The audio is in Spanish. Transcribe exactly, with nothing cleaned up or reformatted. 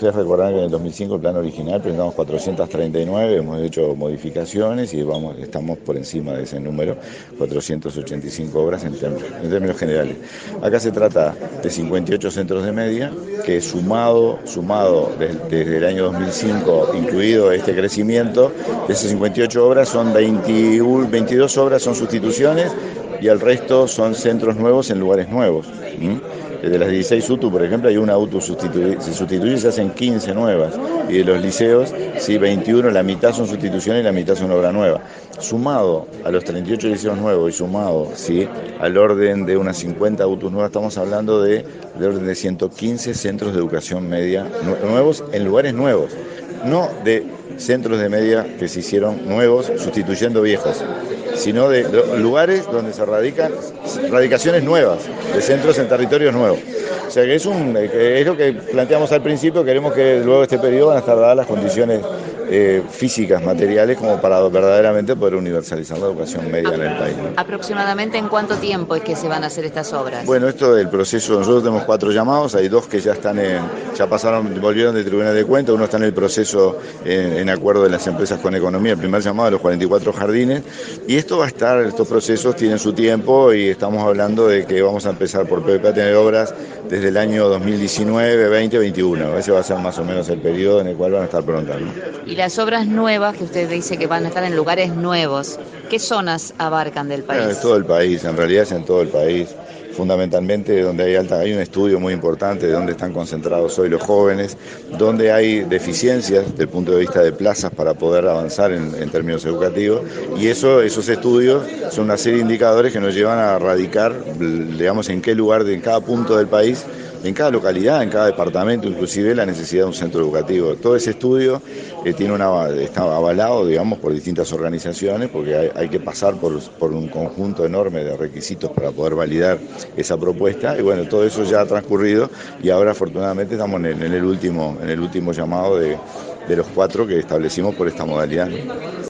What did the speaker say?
ustedes recordarán que en el dos mil cinco el plan original presentamos cuatrocientas treinta y nueve, hemos hecho modificaciones y vamos, estamos por encima de ese número, cuatrocientas ochenta y cinco obras en términos, en términos generales. Acá se trata de cincuenta y ocho centros de media, que sumado, sumado desde, desde el año dos mil cinco, incluido este crecimiento, de esas cincuenta y ocho obras son veintiuno, veintidós obras son sustituciones y el resto son centros nuevos en lugares nuevos. ¿Mm? De las dieciséis U T U, por ejemplo, hay una U T U sustituye, se sustituye y se hacen quince nuevas. Y de los liceos, sí, veintiuno, la mitad son sustituciones y la mitad son obra nueva. Sumado a los treinta y ocho liceos nuevos y sumado, sí, al orden de unas cincuenta U T Us nuevas, estamos hablando de, de orden de ciento quince centros de educación media nuevos en lugares nuevos. No de centros de media que se hicieron nuevos sustituyendo viejos, sino de lugares donde se radican radicaciones nuevas, de centros en territorios nuevos. O sea que es, un, es lo que planteamos al principio, queremos que luego de este periodo van a estar dadas las condiciones eh, físicas, materiales, como para verdaderamente poder universalizar la educación media en el país, ¿no? ¿Aproximadamente en cuánto tiempo es que se van a hacer estas obras? Bueno, esto del proceso, nosotros tenemos cuatro llamados, hay dos que ya están en, ya pasaron, volvieron del Tribunal de Cuentas, uno está en el proceso en, en acuerdo de las empresas con economía, el primer llamado de los cuarenta y cuatro jardines, y esto va a estar, estos procesos tienen su tiempo y estamos hablando de que vamos a empezar por P P P a tener obras desde el año dos mil diecinueve, veinte, veintiuno, ese va a ser más o menos el periodo en el cual van a estar prontas, ¿no? Y las obras nuevas, que usted dice que van a estar en lugares nuevos, ¿qué zonas abarcan del país? Bueno, es todo el país, en realidad es en todo el país. Fundamentalmente donde hay alta, hay un estudio muy importante de dónde están concentrados hoy los jóvenes, donde hay deficiencias desde el punto de vista de plazas para poder avanzar en, en términos educativos, y eso, esos estudios son una serie de indicadores que nos llevan a radicar, digamos, en qué lugar de en cada punto del país, en cada localidad, en cada departamento, inclusive la necesidad de un centro educativo. Todo ese estudio eh, tiene una, está avalado, digamos, por distintas organizaciones, porque hay, hay que pasar por, por un conjunto enorme de requisitos para poder validar esa propuesta, y bueno, todo eso ya ha transcurrido y ahora afortunadamente estamos en el, en el último, en el último llamado de, de los cuatro que establecimos por esta modalidad, ¿no?